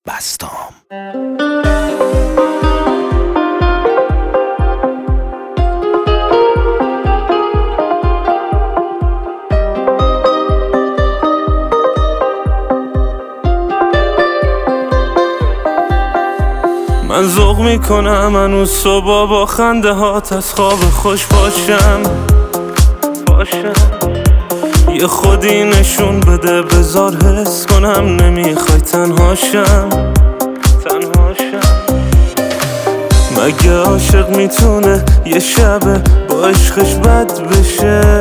بستام. من ذوق میکنم هنوز صبح با خنده هات از خواب خوش باشم. یه خودی نشون بده بذار حس کنم نمیخوای تنهاشم. مگه عاشق میتونه یه شبه با عشقش بد بشه؟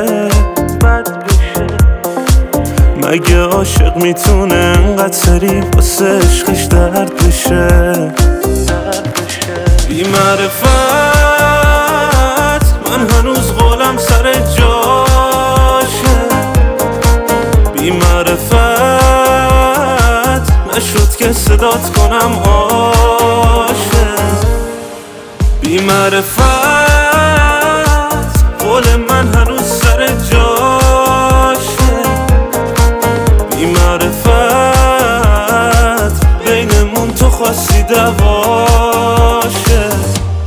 مگه عاشق میتونه انقدر سریع واسه عشقش درد بشه؟ بی معرفت من هنوز قولم سر جاشه. بی معرفت نشد که صدات کنم عاشق. بی معرفت قول من هنوز سر جاشه. بی معرفت بینمون تو خواستی دواشه.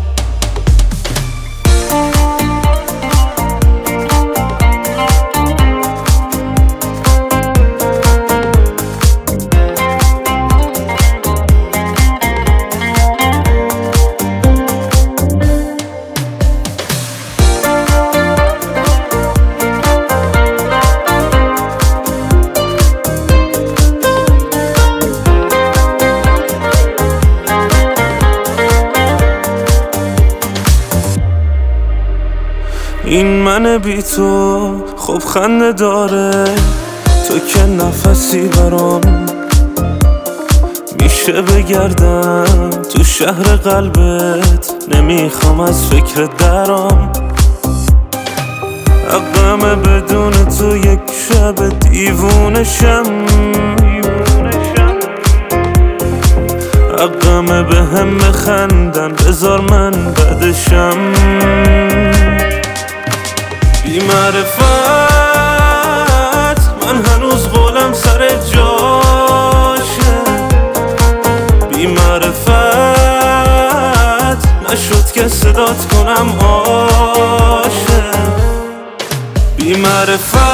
این من بی تو خوب خنده داره، تو که نفسی برام میشه بگردم تو شهر قلبت. نمیخوام از فکر درام، حقمه بدون تو یک شب دیوونشم. حقمه به هم بخندن بذار من بدشم. بی معرفت من هنوز قولم سر جاشه. بی معرفت نشد که صدات کنم عاشق. بی معرفت